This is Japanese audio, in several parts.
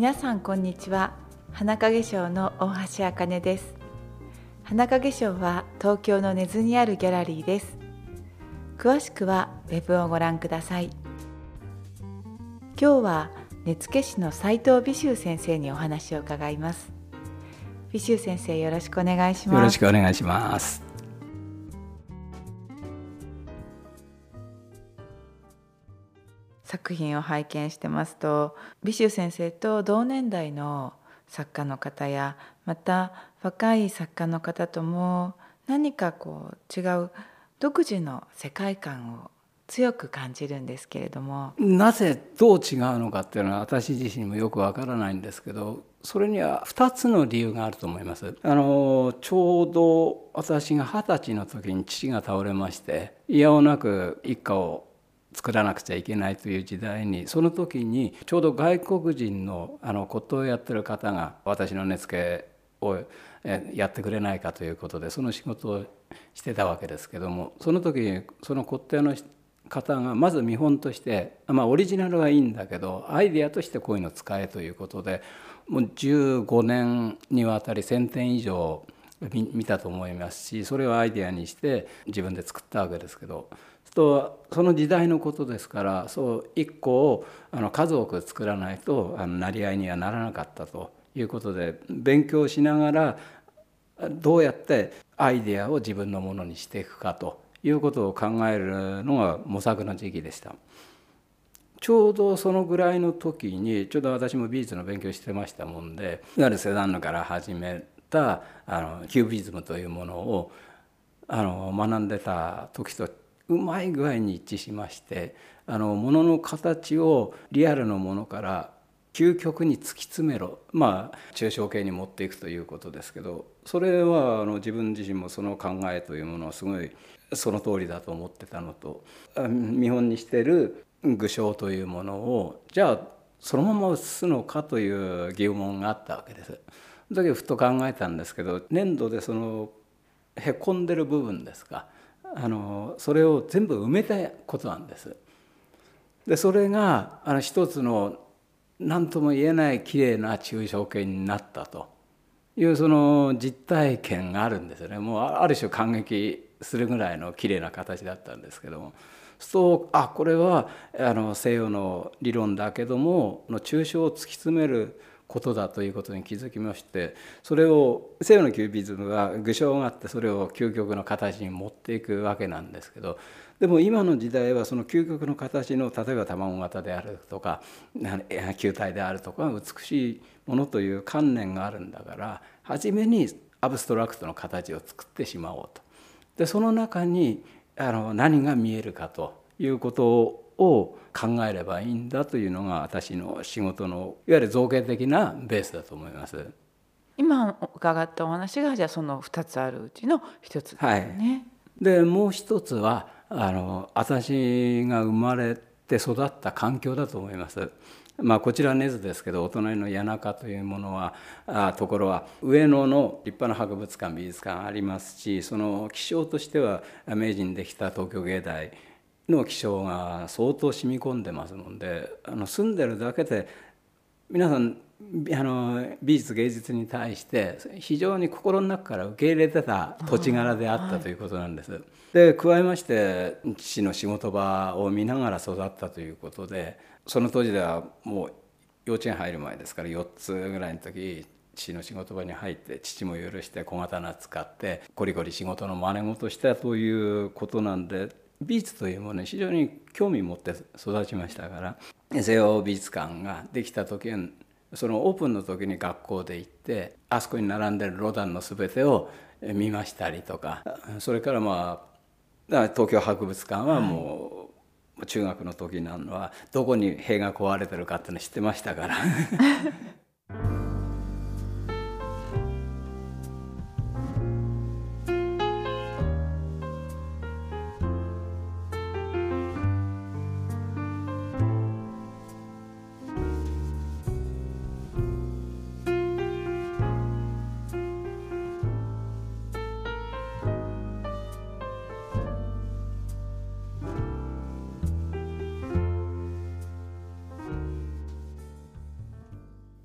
皆さんこんにちは。花影賞の大橋あかねです。花影賞は東京の根津にあるギャラリーです。詳しくはウェブをご覧ください。今日は根付市の斉藤美秀先生にお話を伺います。美秀先生、よろしくお願いします。 よろしくお願いします。 作品を拝見してますと、美秀先生と同年代の作家の方や、また若い作家の方とも何か違う独自の世界観を強く感じるんですけれども、 なぜどう違うのかっていうのは私自身もよくわからないんですけど、それには2つの理由があると思います。ちょうど私が20歳の時に父が倒れまして、いやおなく一家を作らなくちゃいけないという時代に、その時にちょうど外国人の骨董をやってる方が私の根付をやってくれないかということで、その仕事をしてたわけですけども、その時にその骨董の方がまず見本として、オリジナルはいいんだけどアイデアとしてこういうの使えということで、もう15年にわたり1000点以上見たと思いますし、それをアイデアにして自分で作ったわけですけど、その時代のことですから、そう一個を数多く作らないと成り合いにはならなかったということで、勉強しながらどうやってアイデアを自分のものにしていくかということを考えるのが模索の時期でした。ちょうどそのぐらいの時に、ちょうど私も美術の勉強してましたもんで、いわゆるセザンヌから始めたキュービズムというものを学んでた時とうまい具合に一致しまして、ものの形をリアルのものから究極に突き詰めろ、抽象形に持っていくということですけど、それは自分自身もその考えというものはすごいその通りだと思ってたのと、見本にしている具象というものをじゃあそのまま写すのかという疑問があったわけです。だけどふと考えたんですけど、粘土でそのへこんでる部分ですか、それを全部埋めたことなんです。でそれが一つの何とも言えないきれいな抽象形になったというその実体験があるんですよね。もうある種感激するぐらいのきれいな形だったんですけども、そうこれは西洋の理論だけども抽象を突き詰めることだということに気づきまして、それを西洋のキュービズムは具象があってそれを究極の形に持っていくわけなんですけど、でも今の時代はその究極の形の例えば卵型であるとか球体であるとか美しいものという観念があるんだから、初めにアブストラクトの形を作ってしまおうと。でその中に何が見えるかということを考えればいいんだというのが私の仕事のいわゆる造形的なベースだと思います。 今伺ったお話がじゃあその2つあるうちの1つですね。 でもう一つは私が生まれて育った環境だと思います。こちらは根津ですけど、お隣の谷中というものはところは上野の立派な博物館美術館ありますし、その気象としては明治にできた東京芸大の気象が相当染み込んでますので、住んでるだけで皆さん美術芸術に対して非常に心の中から受け入れてた土地柄であったということなんです。で加えまして父の仕事場を見ながら育ったということで、その当時ではもう幼稚園入る前ですから4つぐらいの時、父の仕事場に入って父も許して小刀使ってゴリゴリ仕事の真似事したということなんで、美術というものに非常に興味を持って育ちましたから、西洋美術館ができた時にそのオープンの時に学校で行ってあそこに並んでるロダンの全てを見ましたりとか、それから東京博物館はもう中学の時なのはどこに塀が壊れてるかっていうの知ってましたから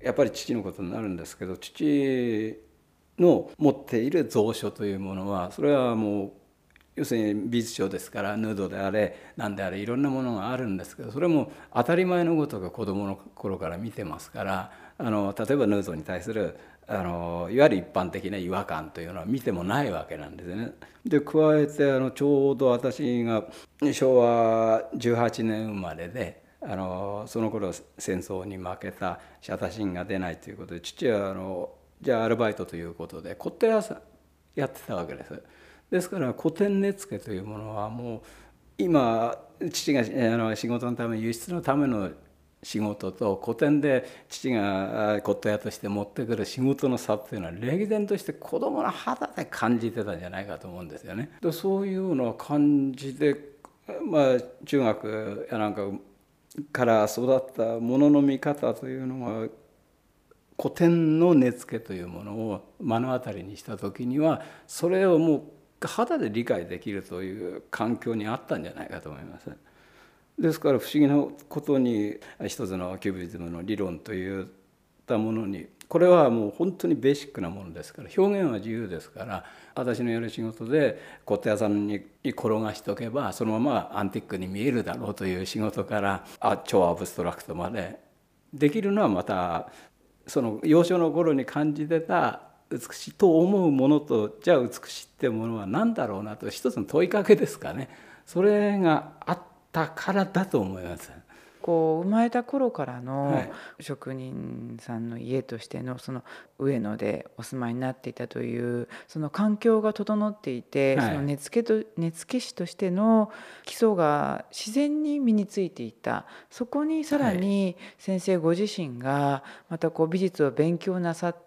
やっぱり父のことになるんですけど、父の持っている蔵書というものは、それはもう要するに美術書ですから、ヌードであれ何であれいろんなものがあるんですけど、それも当たり前のことが子どもの頃から見てますから、例えばヌードに対するいわゆる一般的な違和感というのは見てもないわけなんですよね。で加えてちょうど私が昭和18年生まれで、その頃戦争に負けたし、私が出ないということで、父はじゃあアルバイトということで骨董屋さんやってたわけです。ですから古典根付というものはもう今父が仕事のため、輸出のための仕事と古典で父が骨董屋として持ってくる仕事の差っていうのは歴然として子どもの肌で感じてたんじゃないかと思うんですよね。でそういうような感じで、中学やなんかから育ったものの見方というのが、古典の根付というものを目の当たりにした時には、それをもう肌で理解できるという環境にあったんじゃないかと思います。ですから不思議なことに、一つのキュービズムの理論といったものに、これはもう本当にベーシックなものですから、表現は自由ですから、私のやる仕事で骨董屋さんに転がしとけばそのままアンティックに見えるだろうという仕事から、超アブストラクトまでできるのは、またその幼少の頃に感じてた美しいと思うものと、じゃあ美しいってものは何だろうなと、一つの問いかけですかね。それがあったからだと思います。 こう生まれた頃からの職人さんの家としてのその上野でお住まいになっていたというその環境が整っていて、その根付師としての基礎が自然に身についていた。そこにさらに先生ご自身がまたこう美術を勉強なさって、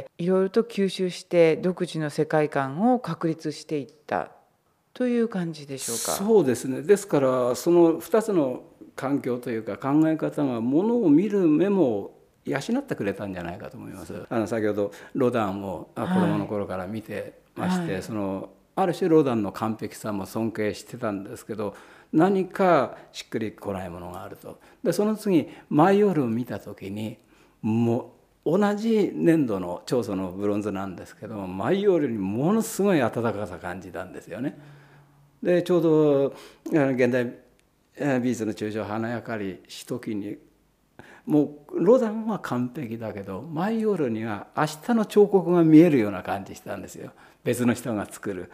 いろいろと吸収して独自の世界観を確立していったという感じでしょうか。 そうですね。ですからその2つの環境というか考え方がものを見る目も養ってくれたんじゃないかと思います。先ほどロダンを子供の頃から見てまして、そのある種ロダンの完璧さも尊敬してたんですけど、何かしっくりこないものがあると。でその次マイオールを見た時に、もう同じ粘土の長祖のブロンズなんですけど、マイオールにものすごい温かさ感じたんですよね。でちょうど現代美術の抽象華やかりし時に、もうロダンは完璧だけどマイオールには明日の彫刻が見えるような感じしたんですよ。別の人が作る。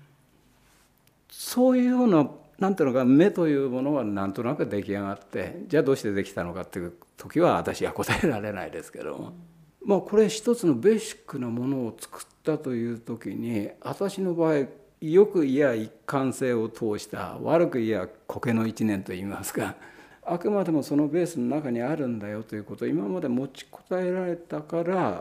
そういうようななんていうのか、目というものはなんとなく出来上がって、じゃあどうしてできたのかっていう時は私は答えられないですけども、これ一つのベーシックなものを作ったという時に、私の場合よくいや一貫性を通した、悪くいや苔の一年といいますか、あくまでもそのベースの中にあるんだよということを今まで持ちこたえられたから、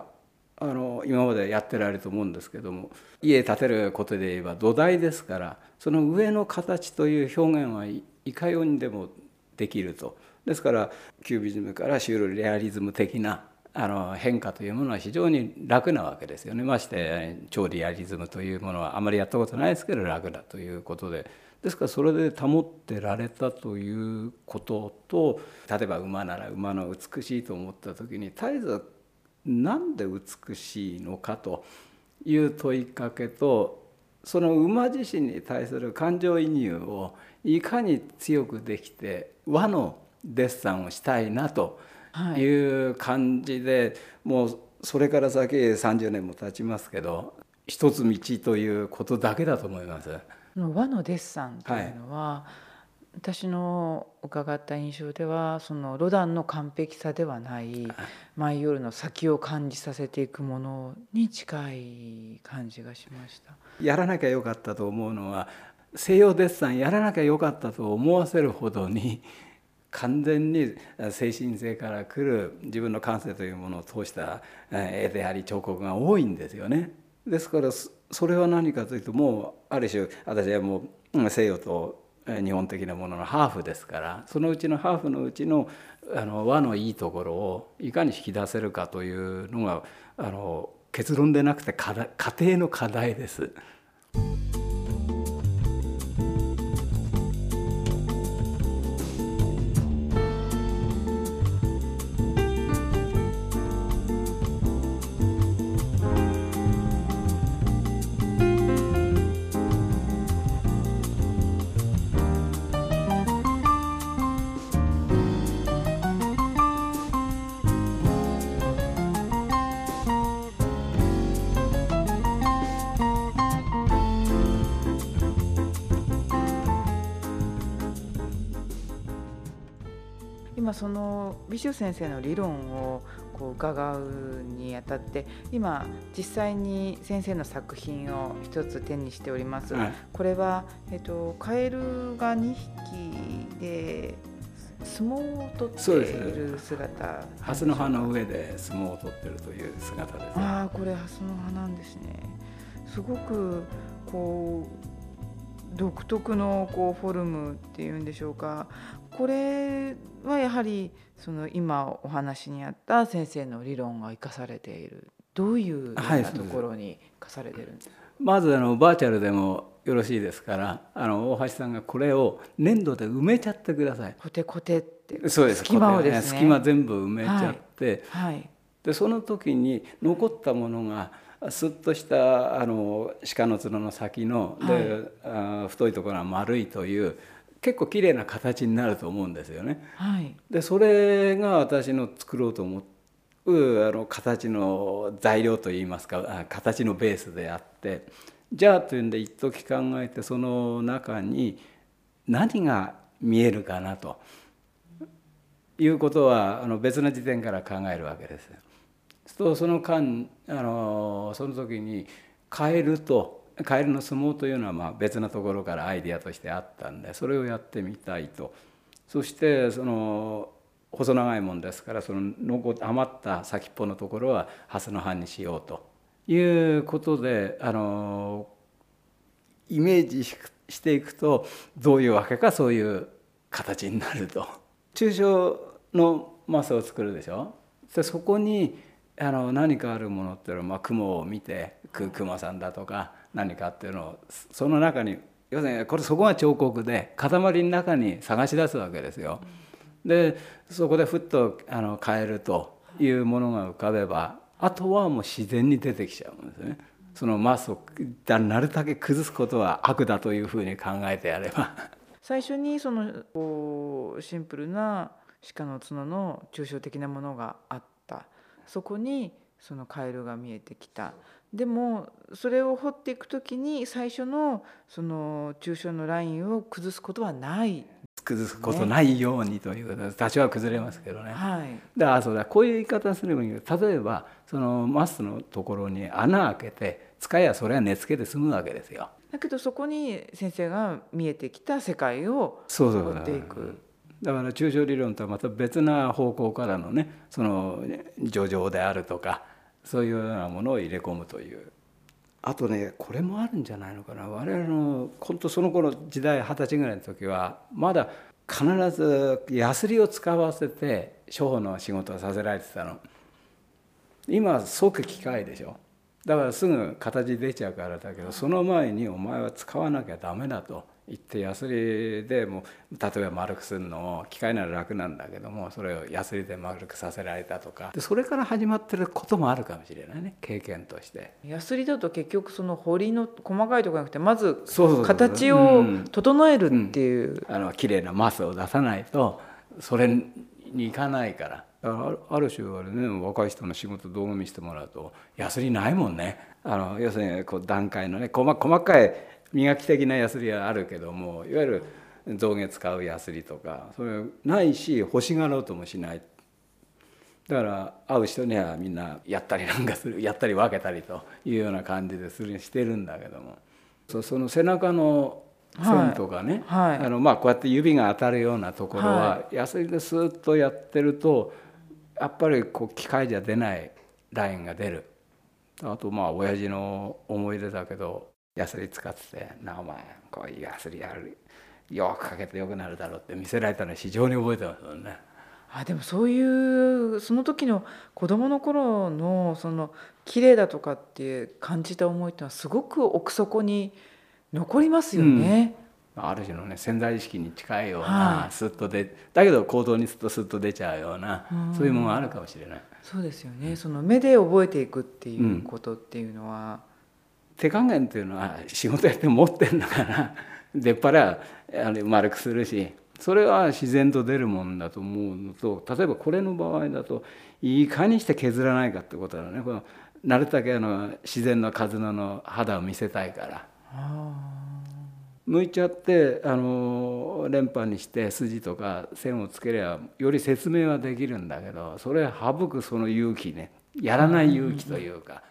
今までやってられると思うんですけども、家建てることで言えば土台ですから、その上の形という表現はいかようにでもできると。ですからキュービズムからシュールレアリズム的な変化というものは非常に楽なわけですよね。まして超リアリズムというものはあまりやったことないですけど楽だということで、ですからそれで保ってられたということと、例えば馬なら馬の美しいと思った時に、絶えずなんで美しいのかという問いかけと、その馬自身に対する感情移入をいかに強くできて和のデッサンをしたいなという感じで、もうそれから先30年も経ちますけど、一つ道ということだけだと思います。 和のデッサンというのは、私の伺った印象では、そのロダンの完璧さではないマイオールの先を感じさせていくものに近い感じがしました。 やらなきゃよかったと思うのは、西洋デッサンやらなきゃよかったと思わせるほどに完全に精神性から来る自分の感性というものを通した絵であり彫刻が多いんですよね。ですからそれは何かというと、もうある種私はもう西洋と日本的なもののハーフですから、そのうちのハーフのうちの和のいいところをいかに引き出せるかというのが結論でなくて過程の課題です。 今その美州先生の理論をこう伺うにあたって、今実際に先生の作品を一つ手にしております、 はい、 これは、カエルが2匹で相撲を取っている姿、 ハスの葉の上で相撲を取っているという姿です。 ああ、これハスの葉なんですね。すごくこう独特のこうフォルムっていうんでしょうか。これはやはりその今お話にあった先生の理論が生かされている、どういうようなところに生かされているんですか？ まずバーチャルでもよろしいですから、大橋さんがこれを粘土で埋めちゃってください。 コテコテってそうです、 隙間をですね、 隙間全部埋めちゃって、 はいはい、 でその時に残ったものがスッとした鹿の角の先ので、はい、太いところが丸いという結構きれいな形になると思うんですよね。 はい、 でそれが私の作ろうと思う形の材料といいますか、形のベースであって、じゃあというんで一時考えて、その中に何が見えるかなということは別の時点から考えるわけです。その間その時にカエルの相撲というのは別なところからアイデアとしてあったんで、それをやってみたいと。そしてその細長いもんですから、その余った先っぽのところはハスの葉にしようということでイメージしていくと、どういうわけかそういう形になると。抽象のマスを作るでしょ。でそこに何かあるものっていうのは、雲を見て雲さんだとか何かっていうのをその中に、要するにそこが彫刻で塊の中に探し出すわけですよ。でそこでふっとカエルというものが浮かべば、あとはもう自然に出てきちゃうんですね。そのマスをなるだけ崩すことは悪だというふうに考えてやれば最初にそのこうシンプルな鹿の角の抽象的なものがあった、そこにそのカエルが見えてきた。でもそれを彫っていくときに最初のその抽象のラインを崩すことはない、 崩すことないようにということで、多少は崩れますけどね。 はい、 だからそうだ、こういう言い方すればいいけど、例えばそのマスのところに穴開けて使えばそれは根付けて済むわけですよ。 だけどそこに先生が見えてきた世界を彫っていく。 だから抽象理論とはまた別な方向からのね、その叙情であるとかそういうようなものを入れ込むという。あとね、これもあるんじゃないのかな。我々の本当その頃時代20歳ぐらいの時はまだ必ずヤスリを使わせて処方の仕事をさせられてたの。今は即機械でしょ。だからすぐ形出ちゃうからだけど、その前にお前は使わなきゃダメだと言って、ヤスリでも例えば丸くするのを、機械なら楽なんだけどもそれをヤスリで丸くさせられたとかで、それから始まってることもあるかもしれないね、経験として。 ヤスリだと結局その彫りの細かいところじゃなくて、まず形を整えるっていう、 綺麗なマスを出さないとそれにいかないから。ある種あれね、若い人の仕事動画見せてもらうとヤスリないもんね。要するにこう段階のね、細かい磨き的なヤスリはあるけども、いわゆる象牙使うヤスリとかそれないし、欲しがろうともしない。だから会う人にはみんなやったりなんかする、やったり分けたりというような感じでしてるんだけども、その背中の線とかね、 はいはい、 こうやって指が当たるようなところは、ヤスリでスーッとやってるとやっぱりこう機械じゃ出ないラインが出る。あと親父の思い出だけど、ヤスリ使ってて「なあお前こういうヤスリやるよくかけてよくなるだろう」って見せられたの非常に覚えてますもんね。 でもそういうその時の子どもの頃のその綺麗だとかって感じた思いっていうのはすごく奥底に残りますよね。 ある種のね、潜在意識に近いような、スッとだけど行動にスッと出ちゃうような、そういうものがあるかもしれない。 そうですよね。その目で覚えていくっていうことっていうのは、 手加減っていうのは仕事やって持ってんだから出っ腹丸くするし、それは自然と出るもんだと思うのと、例えばこれの場合だといかにして削らないかってことだね。なるだけ自然のカズノの肌を見せたいから。 向いちゃって連覇にして筋とか線をつければより説明はできるんだけど、それ省くその勇気ね、やらない勇気というか。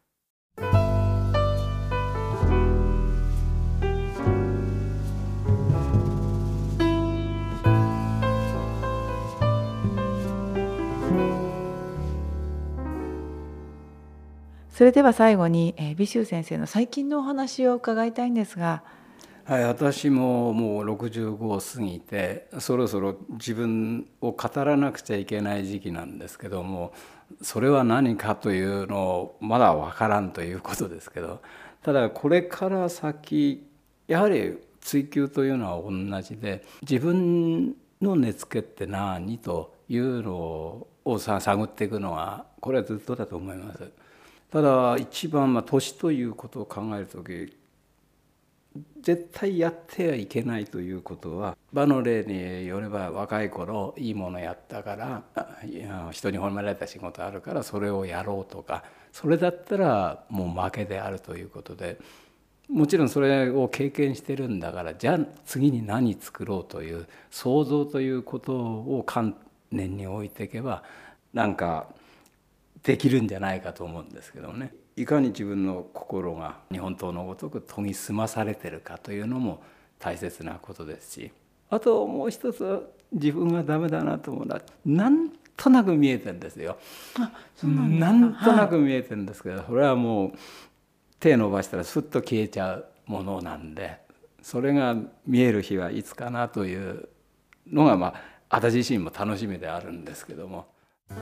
それでは最後に美州先生の最近のお話を伺いたいんですが。 はい、私ももう65を過ぎて、そろそろ自分を語らなくちゃいけない時期なんですけども、それは何かというのをまだ分からんということですけど、ただこれから先やはり追求というのは同じで、自分の根付けって何というのを探っていくのはこれはずっとだと思います。ただ一番年ということを考えるとき、絶対やってはいけないということは、場の例によれば若い頃いいものやったから人に褒められた仕事あるからそれをやろうとか、それだったらもう負けであるということで、もちろんそれを経験してるんだから、じゃあ次に何作ろうという想像ということを観念に置いていけばなんかできるんじゃないかと思うんですけどね。いかに自分の心が日本刀のごとく研ぎ澄まされてるかというのも大切なことですし、あともう一つは自分がダメだなと思うのはなんとなく見えてるんですよ。なんとなく見えてるんですけど、それはもう手伸ばしたらスッと消えちゃうものなんで、それが見える日はいつかなというのが私自身も楽しみであるんですけども。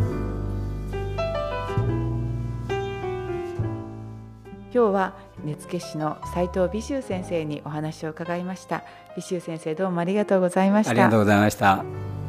今日は根付師の斉藤美州先生にお話を伺いました。美州先生、どうもありがとうございました。 ありがとうございました。